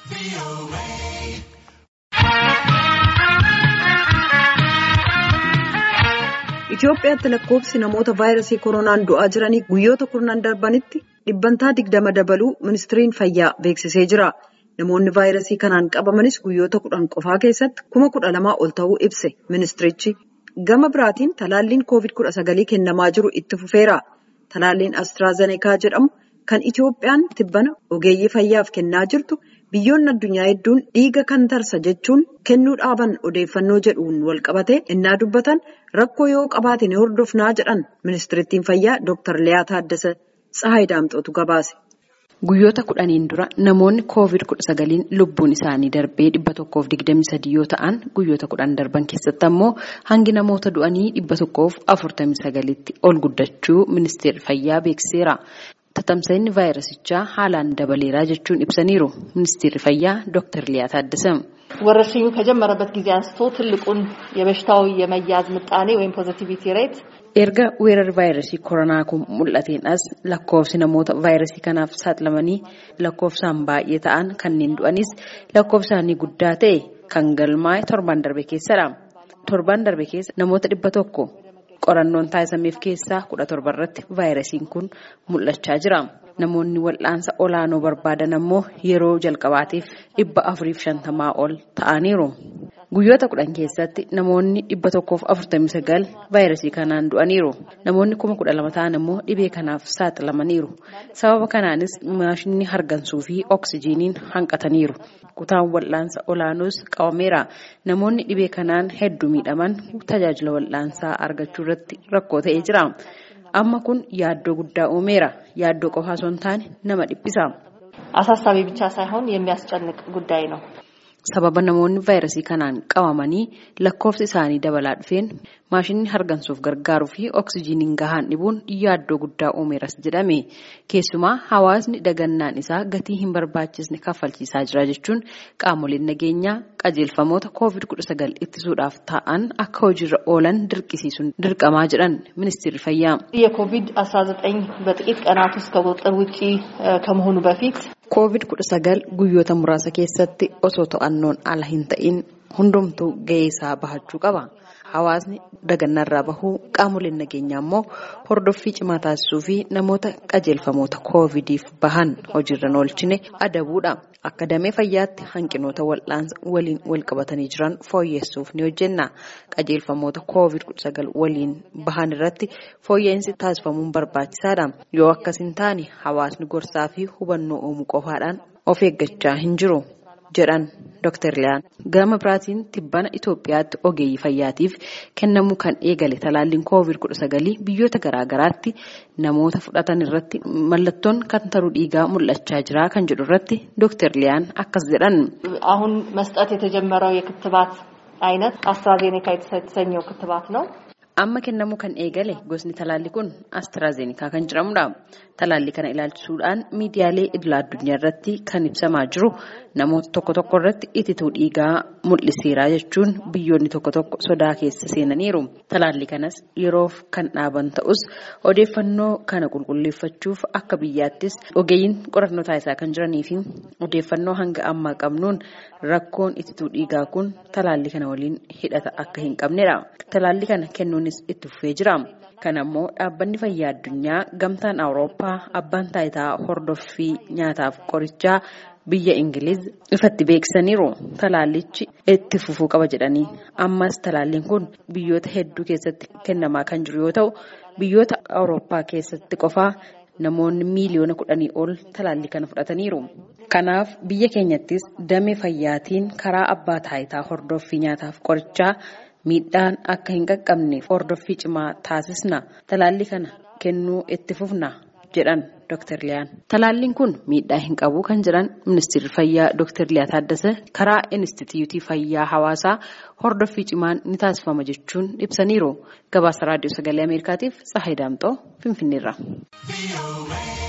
Itoophiyaatti lakkoofsi namoota vaayirasii koronaan du'aa jiranii guyyoota 10 darbanitti dhibbantaa 20 dabaluu ministiriin fayyaa beeksisee jira. Namoonni vaayirasii kanaan qabamanis guyyoota 10 qofaa keessatti 12,000 ol ta'uu ibse ministirichi. Gama biraatiin talaalliin COVID-19 kennamaa jiru itti fufeera. Talaalliin AstraZeneca jedhamu kan Itoophiyaan tibbana ogeeyyii fayyaaf kennaa jirtu biyyoonni addunyaa hedduun dhiiga kan tarsa jechuun kennuu dhaaban odeeffannoo jedhuun walqabate innaa dubbatan rakkoo yoo qabaate ni hordofnaa jedhan ministirittiin fayyaa Dr. Liyaa Taaddasee Tsahaay Daamxootu gabaase. Guyyoota 10 dura namoonni COVID-19 lubbuun isaanii darbee 123 yoo ta'an guyyoota 10 darban keessatti ammoo hangi namoota du'anii 149tti ol guddachuu ministeerri fayyaa beeksiseera. Tatamsa'inni vaayirasichaa haalaan dabaleeraa jechuun ibsaniiru ministeerri fayyaa Dr. Liyaa Taaddasee. ወረርሽኙ ከጀመረበት ጊዜ አንስቶ ትልቁን የበሽታው የመያዝ ምጣኔ ወይም ፖዚቲቪቲ ሬት erga weerarri vaayirasii koronaa kun mul'ateen as lakkoofsi namoota vaayirasii kanaaf saaxilamanii lakkoofsaan baay'ee ta'an kanneen du'anis lakkoofsaanii guddaa ta'e kan galmaa'e torban darbe keessadha. Torban darbe keessa namoota 100 qorannoon taasisameef keessaa 17 irratti vaayirasiin kun mul'achaa jira. Namoonni wal'aansa olaanoo barbaadan ammoo yeroo jalqabaatiif 450 ol ta'aniiru. Guyyoota 10 keessatti namoonni 149 vaayirasii kanaan du'aniiru. Namoonni 12,000 ta'an ammoo dhibee kanaaf saaxilamaniiru. Sababa kanaanis maashinni hargansuu fi oksijiiniin hanqataniiru. Kutaan wal'aansa olaanoos qabameera. Namoonni dhibee kanaan hedduu miidhaman tajaajila wal'aansaa argachuu irratti rakkoo ta'ee jira. Amma kun yaaddoo guddaa uumeera. Yaaddoo qofaa osoo hin taane nama dhiphisa. አሳሳቢ ብቻ ሳይሆን የሚያስጨንቅ ጉዳይ ነው. Sababa namoonni vaayirasii kanaan qabamanii lakkoofsi isaanii dabalaa dhufeen maashinni hargansuuf gargaaruu fi oksijiiniin gahaan dhibuun yaaddoo guddaa uumeeras jedhame. Keessumaa hawaasni dagannaan isaa gatii hin barbaachisne kaffalchiisaa jira jechuun qaamoleen nageenyaa qajeelfamoota COVID-19 ittisuudhaaf ta'an akka hojiirra oolan dirqisiisuun dirqamaa jedhan ministeerri fayyaa. የኮቪድ-19 በጥቂት ቀናት ውስጥ ከቁጥጥር ውጪ ከመሆኑ በፊት COVID-19 guyyoota muraasa keessatti osoo to'annoon ala hin ta'in hundumtuu gahee isaa bahachuu qaba. Hawaasni dagannarraa bahuu qaamoleen nageenyaa immoo hordoffii cimaa taasisuu fi namoota qajeelfamoota COVIDiif bahan hojiirra oolchine adabuudha. Akka damee fayyaatti hanqinoota wal'aansa waliin walqabatanii jiran fooyyessuuf ni hojjenna. Qajeelfamoota COVID-19 waliin bahan irratti fooyya'insi taasifamuun barbaachisaadha. Yoo akkas hin taane hawaasni gorsaa fi hubannoo uumuu qofaadhaan of eeggachaa hin jiru jedhan Dr. Liyaan. Gama biraatiin tibbana Itoophiyaatti ogeeyyii fayyaatiif kennamuu kan eegale talaalliin COVID-19 biyyoota garaagaraatti namoota fudhatan irratti mallattoon kan taruu dhiigaa mul'achaa jira kan jedhu irratti Dr. Liyaan akkas jedhan. አሁን መስጠት የተጀመረው የክትባት አይነት አስትራዜኔካ የተሰኘው ክትባት ነው. Amma kennamuu kan eegale gosni talaalli kun AstraZeneca kan jedhamudha. Talaalli kana ilaalchisuudhaan miidiyaalee idil addunyaa irratti kan ibsamaa jiru namoota tokko irratti itituu dhiigaa mul'iseera jechuun biyyoonni tokko sodaa keessa seenaniiru. Talaalli kanas yeroof kan dhaaban ta'us odeeffannoo kana qulqulleeffachuuf akka biyyaattis ogeeyyiin qorannoo taasisaa kan jiranii fi odeeffannoo hanga ammaa qabnuun rakkoon itituu dhiigaa kun talaalli kana waliin hidhata akka hin qabnedha. Talaalli kana kennuunis itti fufee jira. Kana immoo dhaabbanni fayyaa addunyaa gamtaan Awurooppaa abbaan taayitaa hordoffii nyaataaf qorichaa biyya Ingiliz ifatti beeksisaniiru. Talaallichi itti fufuu qaba jedhanii. Ammas talaalliin kun biyyoota hedduu keessatti kennamaa kan jiru yoo ta'u biyyoota Awurooppaa keessatti qofaa namoonni miiliyoona 10 ol talaallii kana fudhataniiru. Kanaaf biyya keenyattis damee fayyaatiin karaa abbaa taayitaa hordoffii nyaataaf qorichaa miidhaan akka hin qaqqabneef hordoffii cimaa taasisna. Talaallii kana kennuu itti fufna jedhan Dr. Liyaan. Talaalliin kun miidhaa hin qabu kan jedhan ministeerri fayyaa Dr. Liyaa Taaddasee karaa Inistituutii Fayyaa Hawaasaa hordoffii cimaan ni taasifama jechuun ibsaniiru. Gabaasa Raadiyoo Sagalee Ameerikaatiif Tsahaay Daamxoo Finfinneerra.